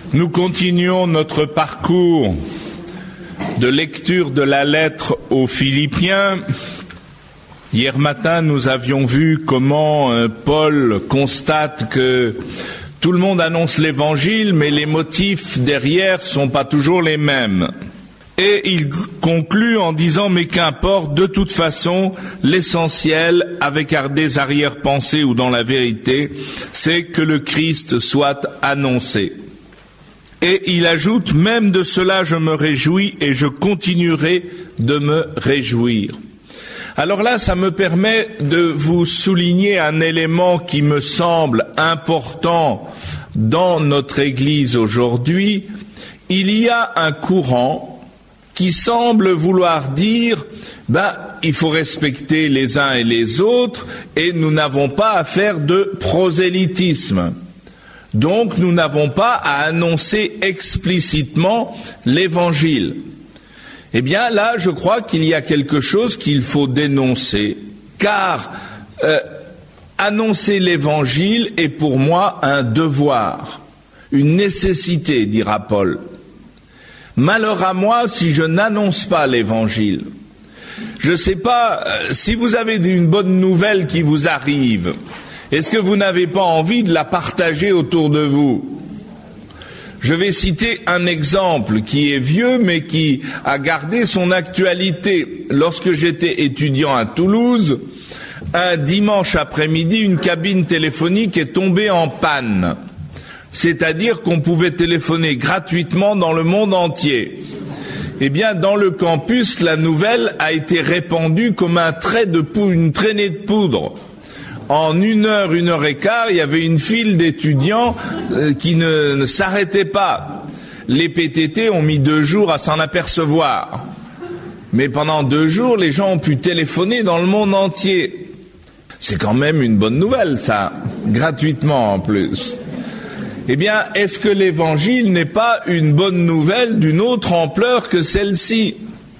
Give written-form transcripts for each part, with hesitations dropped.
Nous continuons notre parcours de lecture de la lettre aux Philippiens. Hier matin, nous avions vu comment Paul constate que tout le monde annonce l'évangile, mais les motifs derrière sont pas toujours les mêmes. Et il conclut en disant « Mais qu'importe, de toute façon, l'essentiel, avec des arrière-pensées ou dans la vérité, c'est que le Christ soit annoncé. » Et il ajoute « Même de cela je me réjouis et je continuerai de me réjouir. » Alors là, ça me permet de vous souligner un élément qui me semble important dans notre Église aujourd'hui. Il y a un courant qui semble vouloir dire il faut respecter les uns et les autres et nous n'avons pas à faire de prosélytisme. Donc nous n'avons pas à annoncer explicitement l'évangile. Eh bien là, je crois qu'il y a quelque chose qu'il faut dénoncer, car annoncer l'évangile est pour moi un devoir, une nécessité, dira Paul. Malheur à moi si je n'annonce pas l'évangile. Je ne sais pas, si vous avez une bonne nouvelle qui vous arrive, est-ce que vous n'avez pas envie de la partager autour de vous? Je vais citer un exemple qui est vieux mais qui a gardé son actualité. Lorsque j'étais étudiant à Toulouse, un dimanche après-midi, une cabine téléphonique est tombée en panne. C'est-à-dire qu'on pouvait téléphoner gratuitement dans le monde entier. Eh bien, dans le campus, la nouvelle a été répandue comme une traînée de poudre. En une heure et quart, il y avait une file d'étudiants qui ne s'arrêtait pas. Les PTT ont mis 2 jours à s'en apercevoir. Mais pendant 2 jours, les gens ont pu téléphoner dans le monde entier. C'est quand même une bonne nouvelle, ça, gratuitement en plus. Eh bien, est-ce que l'évangile n'est pas une bonne nouvelle d'une autre ampleur que celle-ci?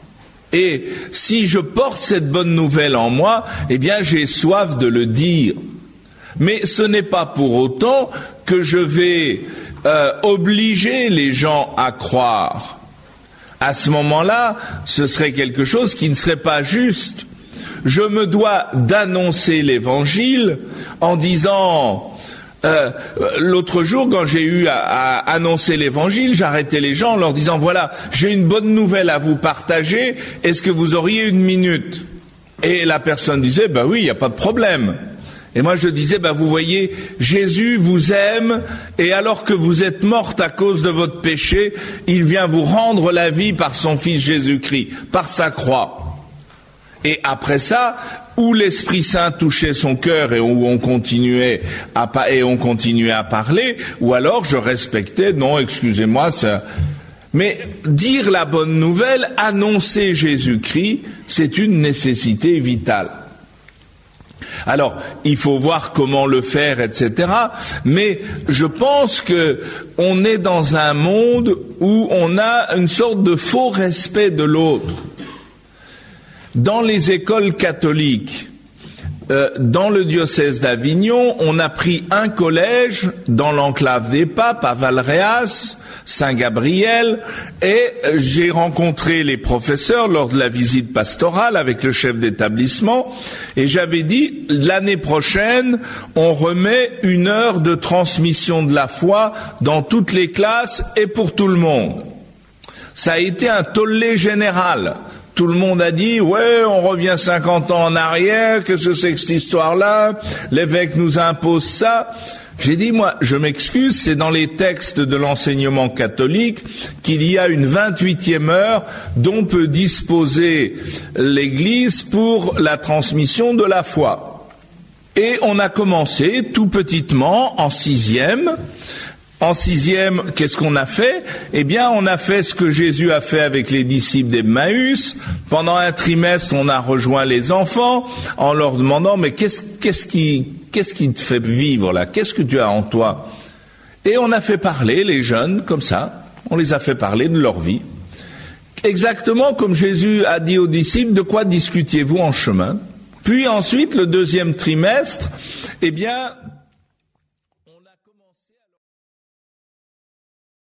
Et si je porte cette bonne nouvelle en moi, eh bien, j'ai soif de le dire. Mais ce n'est pas pour autant que je vais obliger les gens à croire. À ce moment-là, ce serait quelque chose qui ne serait pas juste. Je me dois d'annoncer l'évangile en disant... l'autre jour, quand j'ai eu à annoncer l'évangile, j'arrêtais les gens en leur disant voilà, j'ai une bonne nouvelle à vous partager, est-ce que vous auriez 1 minute? Et la personne disait oui, il n'y a pas de problème. Et moi je disais vous voyez, Jésus vous aime et alors que vous êtes morte à cause de votre péché, il vient vous rendre la vie par son Fils Jésus-Christ, par sa croix. Et après ça, où l'Esprit Saint touchait son cœur et où on continuait à parler, ou alors je respectais, non, excusez-moi, ça. Mais dire la bonne nouvelle, annoncer Jésus-Christ, c'est une nécessité vitale. Alors, il faut voir comment le faire, etc. Mais je pense que on est dans un monde où on a une sorte de faux respect de l'autre. Dans les écoles catholiques, dans le diocèse d'Avignon, on a pris un collège dans l'enclave des papes à Valréas, Saint-Gabriel, et j'ai rencontré les professeurs lors de la visite pastorale avec le chef d'établissement, et j'avais dit, l'année prochaine, on remet 1 heure de transmission de la foi dans toutes les classes et pour tout le monde. Ça a été un tollé général. Tout le monde a dit, ouais, on revient 50 ans en arrière, qu'est-ce que c'est que cette histoire-là? L'évêque nous impose ça. J'ai dit, moi, je m'excuse, c'est dans les textes de l'enseignement catholique qu'il y a une 28e heure dont peut disposer l'Église pour la transmission de la foi. Et on a commencé tout petitement en 6e. En 6e, qu'est-ce qu'on a fait? Eh bien, on a fait ce que Jésus a fait avec les disciples d'Emmaüs. Pendant un trimestre, on a rejoint les enfants en leur demandant, mais qu'est-ce qui te fait vivre là? Qu'est-ce que tu as en toi? Et on a fait parler les jeunes comme ça. On les a fait parler de leur vie. Exactement comme Jésus a dit aux disciples, de quoi discutiez-vous en chemin? Puis ensuite, le 2e trimestre, eh bien,